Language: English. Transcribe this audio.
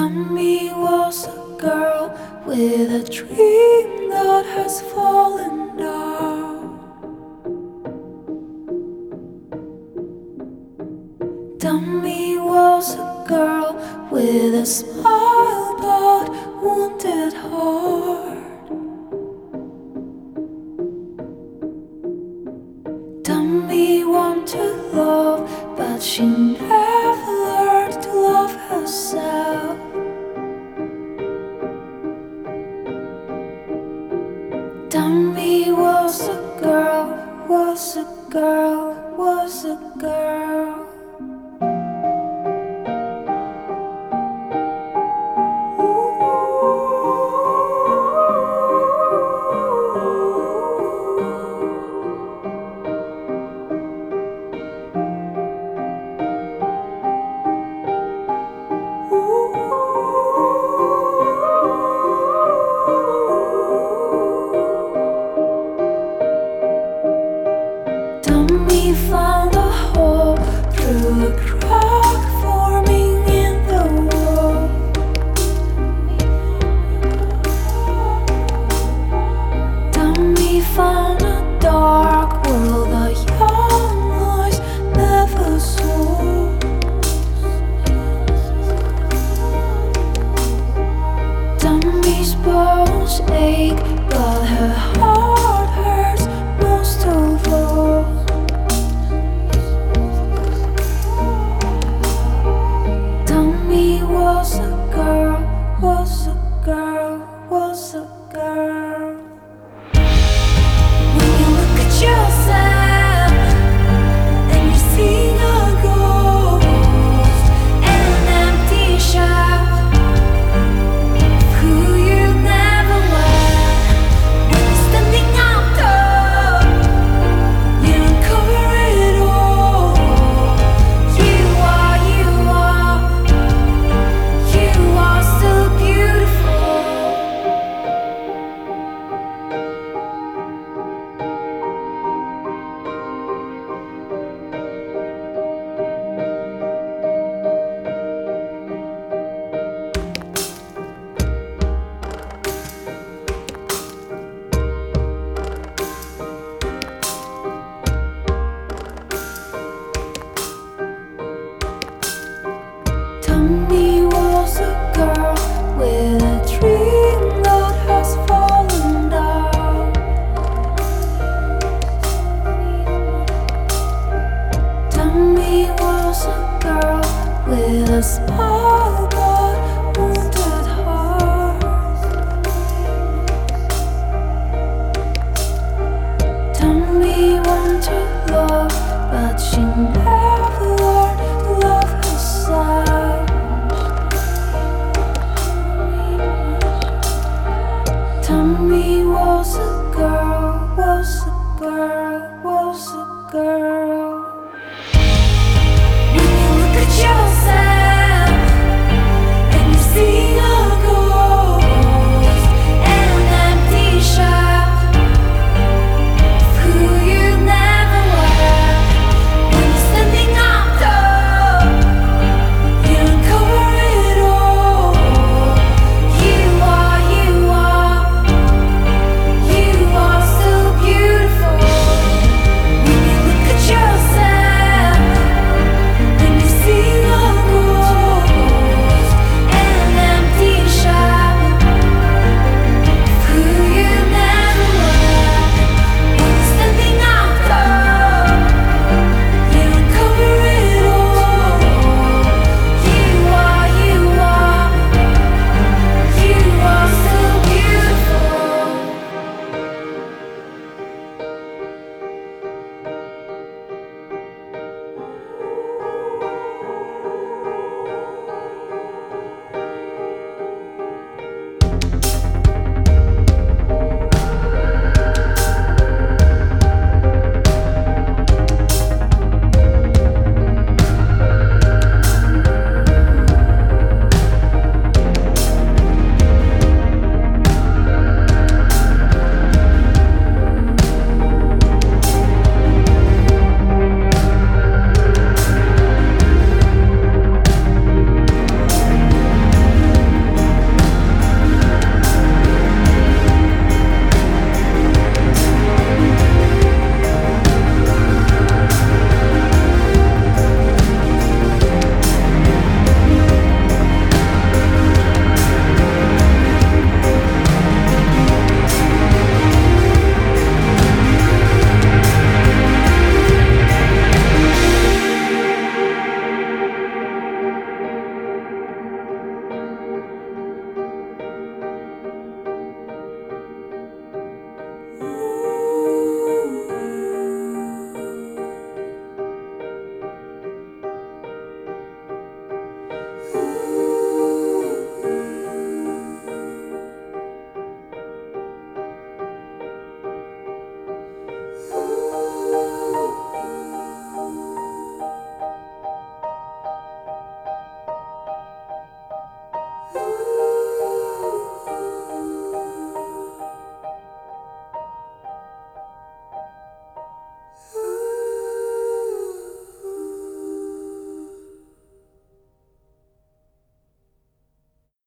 Dummy was a girl with a dream that has fallen down. Dummy was a girl with a smile but wounded heart. Dummy wanted love, but she never learned to love herself. Dummy was a girl, was a girl, was a girl. Dummy found a hole through a crack forming in the wall. Dummy found a dark world the young eyes never saw. Dummy's bones ache, but her heart hurts most of all. Dummy was a girl, was a girl, was a girl. When you look at yourself and you see a ghost and an empty shell of who you never were, when you're standing up tall, you uncover it all. You are still beautiful. Dummy was a girl with a dream that has fallen down. Dummy was a girl with a smile.